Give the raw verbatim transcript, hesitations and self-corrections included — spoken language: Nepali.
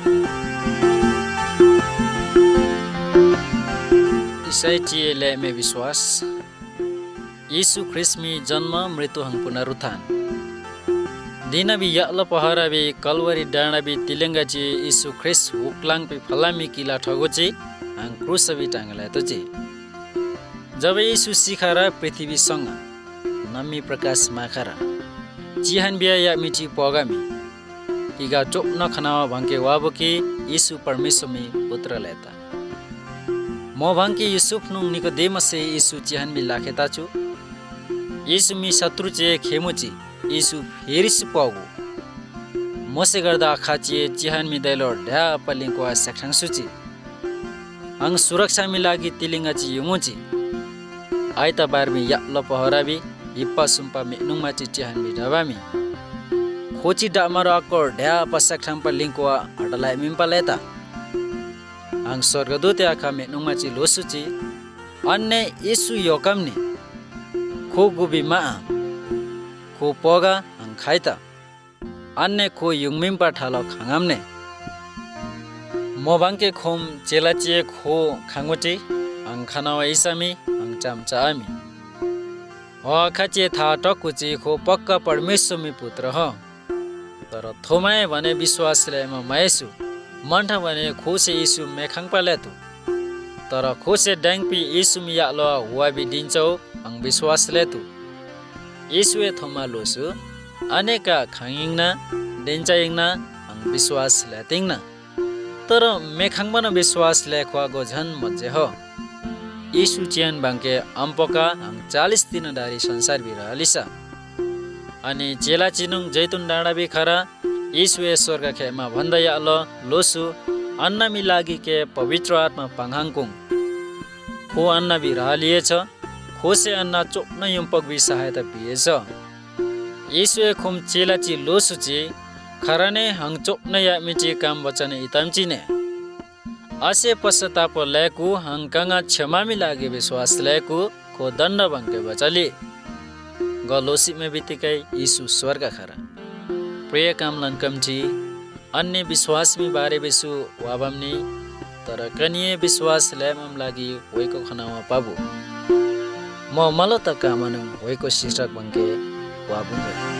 Isai le में विश्वास यीशु ख्रिस्ट में जन्म मृत्यु हंग पुनरुत्थान दिन भी यल पहरा भी कलवरी डांडा भी तिलंगा जी यीशु ख्रिस्ट उकलांग पे फलामी किला ठगोची हंग क्रूस भी टांगला तो जी जब यीशु सिखारा पृथ्वी संग नमी प्रकाश माखरा जिहान बिया या मिठी पगामी इगा चोप न खनावा भंके वाबकी यीशु परमेश्वर में पुत्र लेता म भांकी यूसुफ नुंग निकोदेमस से यीशु चिहान भी लाखेता छु यीशु मी शत्रु चे खेमुची यीशु फेरिस पागु मोसे गर्दा आखा चे चिहान मी दैलो ढ्या पलिङको सेक्सन सुची अंग सुरक्षा मी लागि तिलिंगा ची युमुची आइता बार मी यालो पहरा भी हिप्पा सुम्पा मेनुङ माची चिहान मी ढबामी खोची डामरो आको ढ्या पसेक्सन पलिङको हटलाइ मिम्पा लेता ang स्वर्गदूत आखा में नुमाची लोसुची अन्य यीशु योकमने खो गुबिमा खो पोगा ang खाइता अन्य खो युंगमिम पाठालो खांगामने मोबांके खोम चेलाचिए खो खांगोची ang खानावा इसामी ang चामचामी ओ खाचिए था टकुची खो पक्का परमेश्वर में पुत्र हो तर थोमाए भने विश्वास लेमा मायसु मन्ठा भने खोसे यीशु मेखाङ पालेतु तर खोसे डाङपी यीशु मिया ल हुवा बि दिन्छौ अङ विश्वास लेतु यीशुए थोमा लोसु अनेका खाङिङना देन्चाइङना अङ विश्वास लेतिङना तर मेखाङ बन विश्वास लेखवा गो झन मजे हो यीशु चियन बांके अम्पका अङ चालीस दिन दारी संसार बि रहलिसा अनि चेला चिनुङ जैतुन डाँडा बि खरा यीशुए स्वर्ग खेमा भन्दै आलो लोसु अन्न मिलागी के पवित्र आत्मा पाङहाङकुङ खो अन्न भी रहलिएछ खोसे अन्न चोप्न युम्पक भी सहायता पिएछ यीशुए खुम चेलाची लोसुची खरने हङ चोप्न या मिची काम वचन इतमचिने असे पश्चाताप लेकु हङ कंगा क्षमा मिलागे विश्वास लेकु खो दण्ड बंके बचली गलोसी में बितिकै यीशु स्वर्ग खरा प्रिय काम लनकमची अन्य विश्वास में बारे बेसु वाबमनी तर कनिए विश्वास लेमम लागि होइको खनावा पाबु म मल त कामनु होइको शीर्षक बंके वाबु